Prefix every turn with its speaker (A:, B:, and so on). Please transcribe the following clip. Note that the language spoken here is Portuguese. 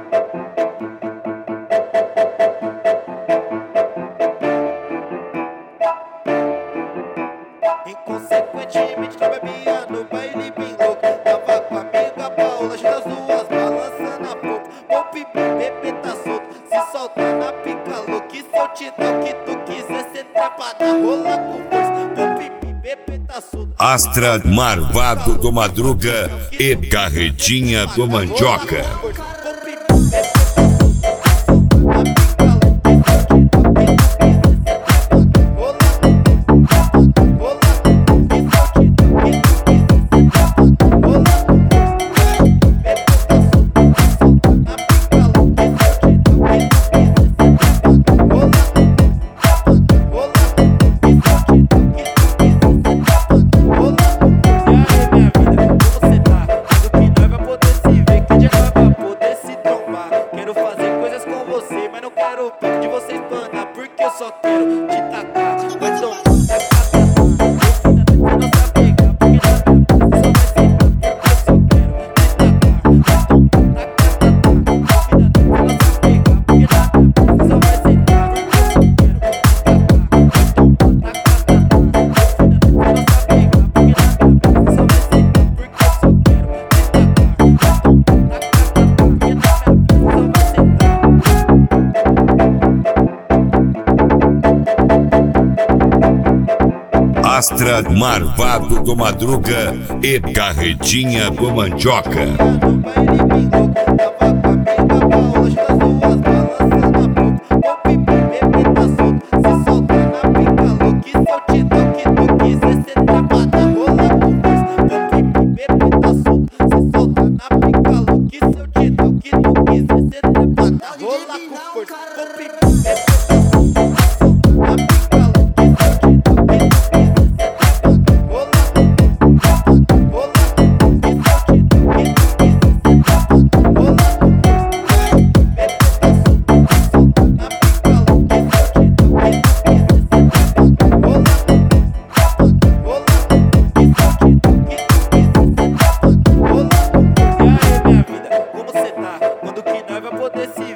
A: Inconsequentemente tu bebia no baile bem louco. Tava com a amiga Paula, as duas balançando a pouco. Ô pipi, bebê tá solto, se solta na pica louca. E se eu te dar o que tu quiser, cê trepa na rola com força. Ô pipi, bebê tá solto.
B: Astra, Marvado do Madruga e Carretinha do Mandioca.
A: De vocês, banda, porque eu só quero te tacar. Mas não
B: Astra, Marvado do Madruga e Carretinha do Mandioca. Quando que nós vai poder se